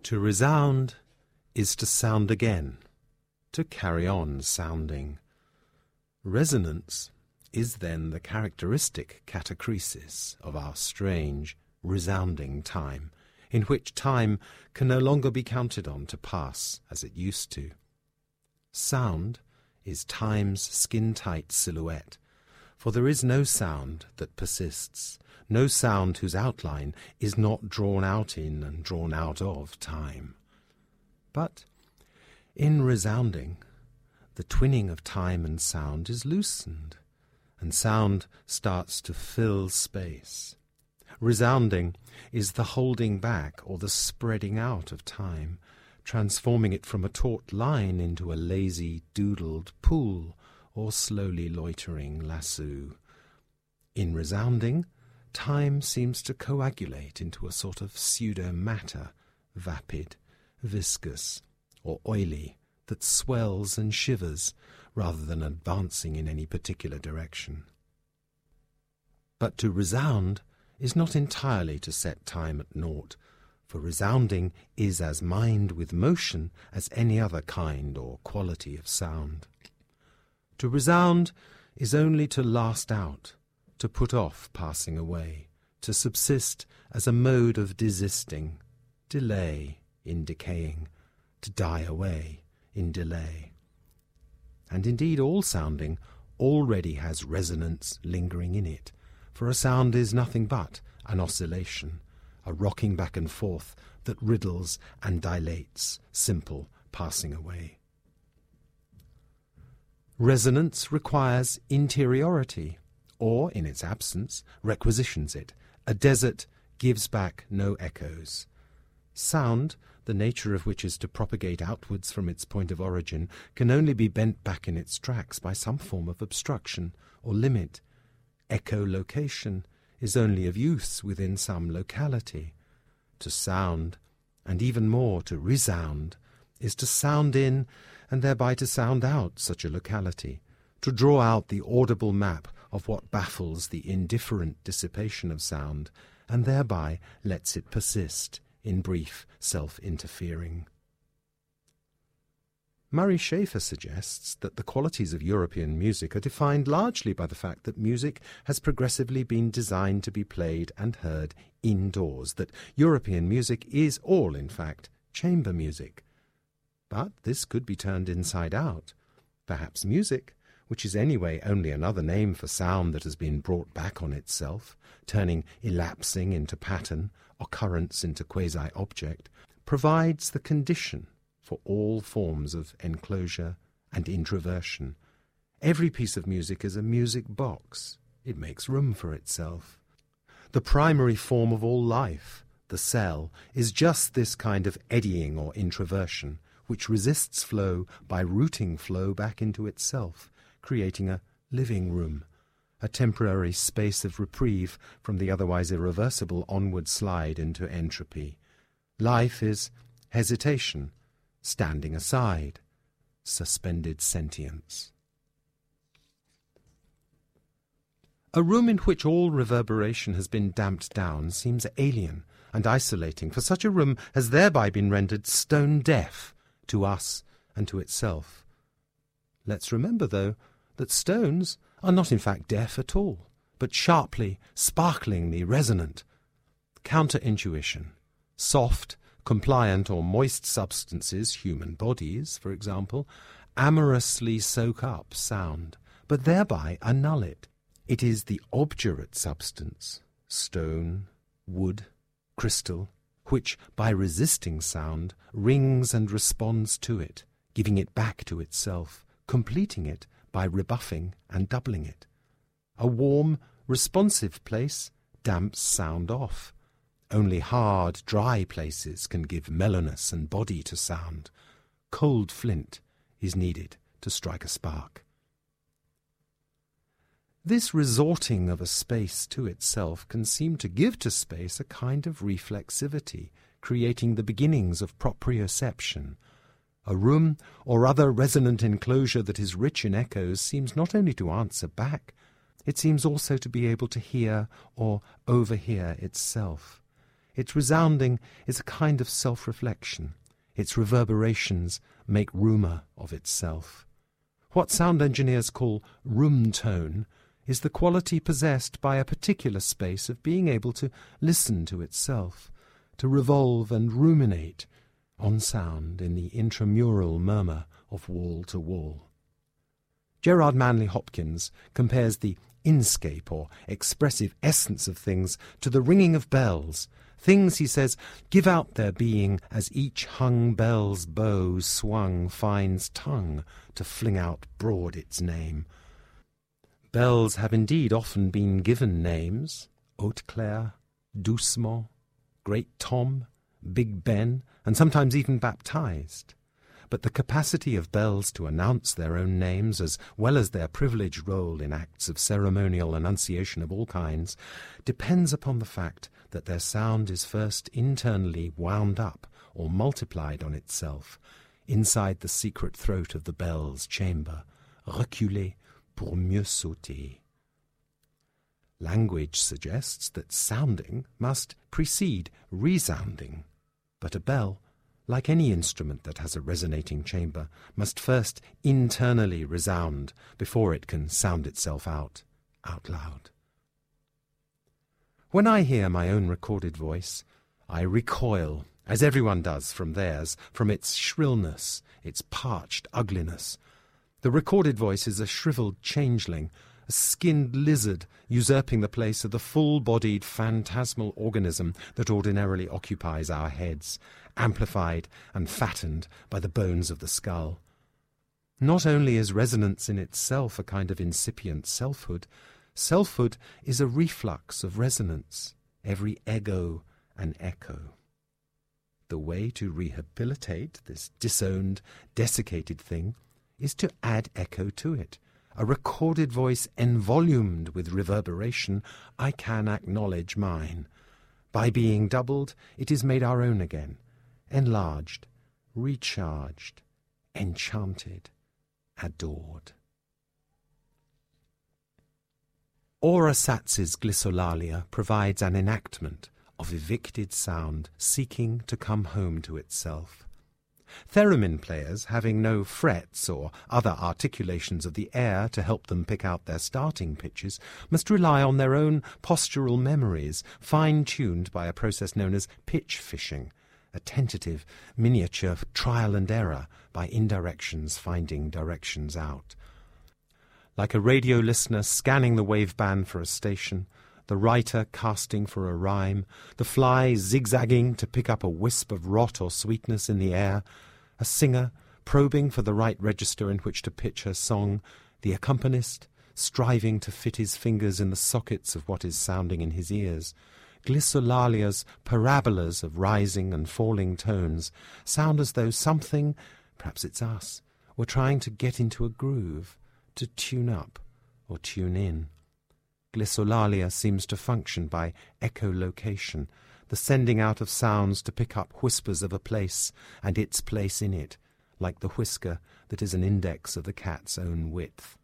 To resound is to sound again, to carry on sounding. Resonance is then the characteristic catachresis of our strange, resounding time, in which time can no longer be counted on to pass as it used to. Sound is time's skin-tight silhouette, for there is no sound that persists, no sound whose outline is not drawn out in and drawn out of time. But in resounding, the twinning of time and sound is loosened, and sound starts to fill space. Resounding is the holding back or the spreading out of time, transforming it from a taut line into a lazy, doodled pool or slowly loitering lasso. In resounding, time seems to coagulate into a sort of pseudo-matter, vapid, viscous, or oily, that swells and shivers rather than advancing in any particular direction. But to resound is not entirely to set time at naught, for resounding is as mind with motion as any other kind or quality of sound. To resound is only to last out, to put off passing away, to subsist as a mode of desisting, delay in decaying, to die away in delay. And indeed all sounding already has resonance lingering in it, for a sound is nothing but an oscillation, a rocking back and forth that riddles and dilates, simple passing away. Resonance requires interiority, or, in its absence, requisitions it. A desert gives back no echoes. Sound, the nature of which is to propagate outwards from its point of origin, can only be bent back in its tracks by some form of obstruction or limit. Echolocation is only of use within some locality. To sound, and even more to resound, is to sound in and thereby to sound out such a locality, to draw out the audible map of what baffles the indifferent dissipation of sound, and thereby lets it persist in brief self-interfering. Murray Schafer suggests that the qualities of European music are defined largely by the fact that music has progressively been designed to be played and heard indoors, that European music is all, in fact, chamber music. But this could be turned inside out. Perhaps music, which is anyway only another name for sound that has been brought back on itself, turning elapsing into pattern, occurrence into quasi-object, provides the condition for all forms of enclosure and introversion. Every piece of music is a music box. It makes room for itself. The primary form of all life, the cell, is just this kind of eddying or introversion, which resists flow by rooting flow back into itself, creating a living room, a temporary space of reprieve from the otherwise irreversible onward slide into entropy. Life is hesitation, standing aside, suspended sentience. A room in which all reverberation has been damped down seems alien and isolating, for such a room has thereby been rendered stone-deaf to us and to itself. Let's remember, though, that stones are not in fact deaf at all, but sharply, sparklingly resonant. Counter-intuition, soft, compliant or moist substances, human bodies, for example, amorously soak up sound, but thereby annul it. It is the obdurate substance, stone, wood, crystal, which, by resisting sound, rings and responds to it, giving it back to itself, completing it by rebuffing and doubling it. A warm, responsive place damps sound off. Only hard, dry places can give mellowness and body to sound. Cold flint is needed to strike a spark. This resorting of a space to itself can seem to give to space a kind of reflexivity, creating the beginnings of proprioception. A room or other resonant enclosure that is rich in echoes seems not only to answer back, it seems also to be able to hear or overhear itself. Its resounding is a kind of self-reflection. Its reverberations make rumour of itself. What sound engineers call room tone is the quality possessed by a particular space of being able to listen to itself, to revolve and ruminate on sound in the intramural murmur of wall to wall. Gerard Manley Hopkins compares the inscape or expressive essence of things to the ringing of bells. Things, he says, give out their being as each hung bell's bow swung finds tongue to fling out broad its name. Bells have indeed often been given names: Haute Claire, Doucement, Great Tom, Big Ben, and sometimes even baptized. But the capacity of bells to announce their own names, as well as their privileged role in acts of ceremonial annunciation of all kinds, depends upon the fact that their sound is first internally wound up or multiplied on itself inside the secret throat of the bell's chamber, reculer pour mieux sauter. Language suggests that sounding must precede resounding, but a bell, like any instrument that has a resonating chamber, must first internally resound before it can sound itself out loud. When I hear my own recorded voice, I recoil, as everyone does from theirs, from its shrillness, its parched ugliness. The recorded voice is a shriveled changeling, a skinned lizard usurping the place of the full-bodied phantasmal organism that ordinarily occupies our heads, amplified and fattened by the bones of the skull. Not only is resonance in itself a kind of incipient selfhood, selfhood is a reflux of resonance, every ego an echo. The way to rehabilitate this disowned, desiccated thing is to add echo to it. A recorded voice envolumed with reverberation, I can acknowledge mine. By being doubled, it is made our own again, enlarged, recharged, enchanted, adored. Ora Satz's Glissolalia provides an enactment of evicted sound seeking to come home to itself. Theremin players, having no frets or other articulations of the air to help them pick out their starting pitches, must rely on their own postural memories, fine-tuned by a process known as pitch fishing, a tentative, miniature trial and error by indirections finding directions out. Like a radio listener scanning the waveband for a station, the writer casting for a rhyme, the fly zigzagging to pick up a wisp of rot or sweetness in the air, a singer probing for the right register in which to pitch her song, the accompanist striving to fit his fingers in the sockets of what is sounding in his ears. Glissolalia's parabolas of rising and falling tones sound as though something, perhaps it's us, were trying to get into a groove, to tune up or tune in. Glissolalia seems to function by echolocation, the sending out of sounds to pick up whispers of a place and its place in it, like the whisker that is an index of the cat's own width.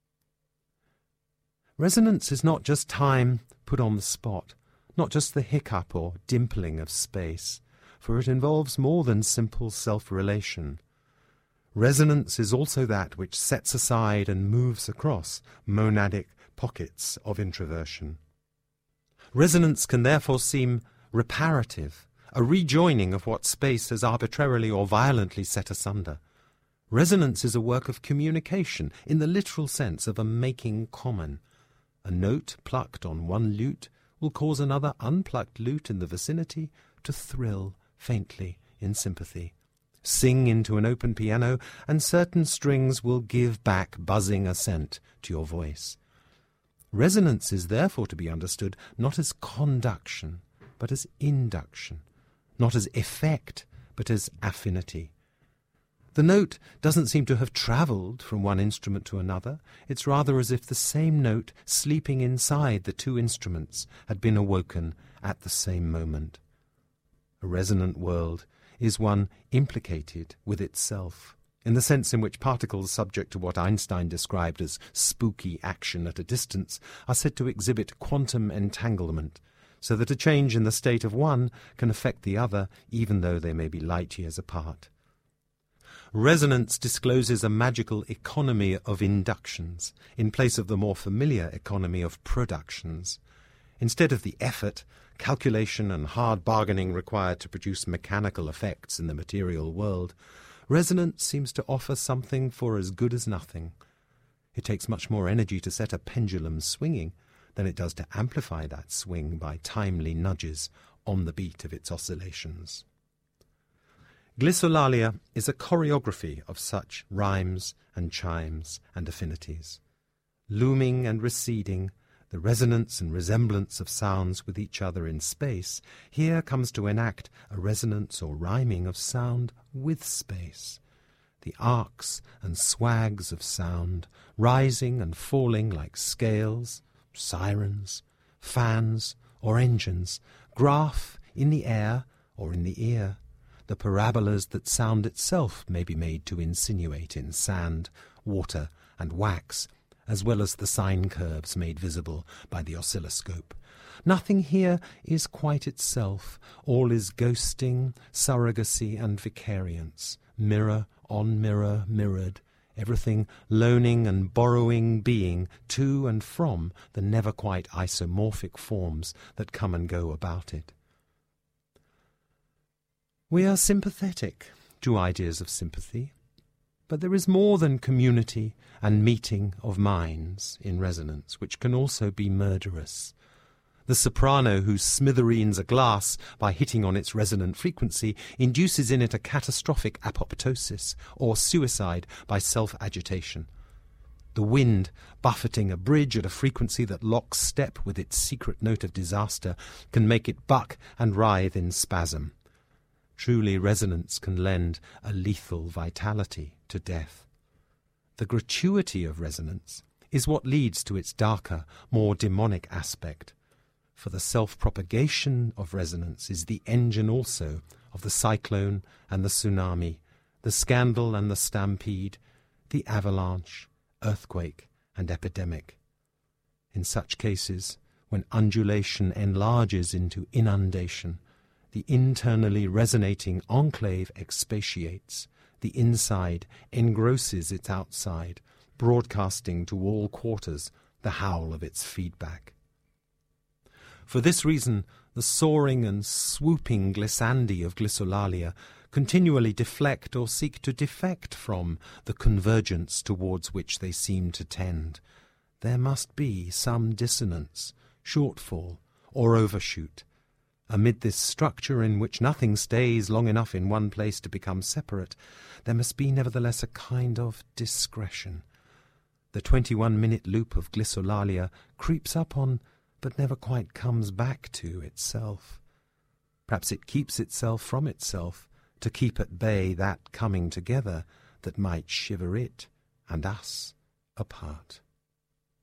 Resonance is not just time put on the spot, not just the hiccup or dimpling of space, for it involves more than simple self-relation. Resonance is also that which sets aside and moves across monadic pockets of introversion. Resonance can therefore seem reparative, a rejoining of what space has arbitrarily or violently set asunder. Resonance is a work of communication, in the literal sense of a making common. A note plucked on one lute will cause another unplucked lute in the vicinity to thrill faintly in sympathy. Sing into an open piano, and certain strings will give back buzzing assent to your voice. Resonance is therefore to be understood not as conduction, but as induction, not as effect, but as affinity. The note doesn't seem to have travelled from one instrument to another. It's rather as if the same note sleeping inside the two instruments had been awoken at the same moment. A resonant world is one implicated with itself, in the sense in which particles subject to what Einstein described as spooky action at a distance are said to exhibit quantum entanglement, so that a change in the state of one can affect the other, even though they may be light years apart. Resonance discloses a magical economy of inductions, in place of the more familiar economy of productions. Instead of the effort, calculation and hard bargaining required to produce mechanical effects in the material world, resonance seems to offer something for as good as nothing. It takes much more energy to set a pendulum swinging than it does to amplify that swing by timely nudges on the beat of its oscillations. Glissolalia is a choreography of such rhymes and chimes and affinities. Looming and receding, the resonance and resemblance of sounds with each other in space here comes to enact a resonance or rhyming of sound with space. The arcs and swags of sound, rising and falling like scales, sirens, fans, or engines, graph in the air or in the ear the parabolas that sound itself may be made to insinuate in sand, water, and wax, as well as the sine curves made visible by the oscilloscope. Nothing here is quite itself. All is ghosting, surrogacy, and vicariance, mirror on mirror mirrored, everything loaning and borrowing being to and from the never-quite isomorphic forms that come and go about it. We are sympathetic to ideas of sympathy, but there is more than community and meeting of minds in resonance, which can also be murderous. The soprano who smithereens a glass by hitting on its resonant frequency induces in it a catastrophic apoptosis or suicide by self-agitation. The wind, buffeting a bridge at a frequency that locks step with its secret note of disaster, can make it buck and writhe in spasm. Truly, resonance can lend a lethal vitality to death. The gratuity of resonance is what leads to its darker, more demonic aspect. For the self-propagation of resonance is the engine also of the cyclone and the tsunami, the scandal and the stampede, the avalanche, earthquake and epidemic. In such cases, when undulation enlarges into inundation, the internally resonating enclave expatiates, the inside engrosses its outside, broadcasting to all quarters the howl of its feedback. For this reason, the soaring and swooping glissandi of Glissolalia continually deflect or seek to defect from the convergence towards which they seem to tend. There must be some dissonance, shortfall, or overshoot. Amid this structure in which nothing stays long enough in one place to become separate, there must be nevertheless a kind of discretion. The 21-minute loop of Glissolalia creeps up on, but never quite comes back to itself. Perhaps it keeps itself from itself to keep at bay that coming together that might shiver it and us apart.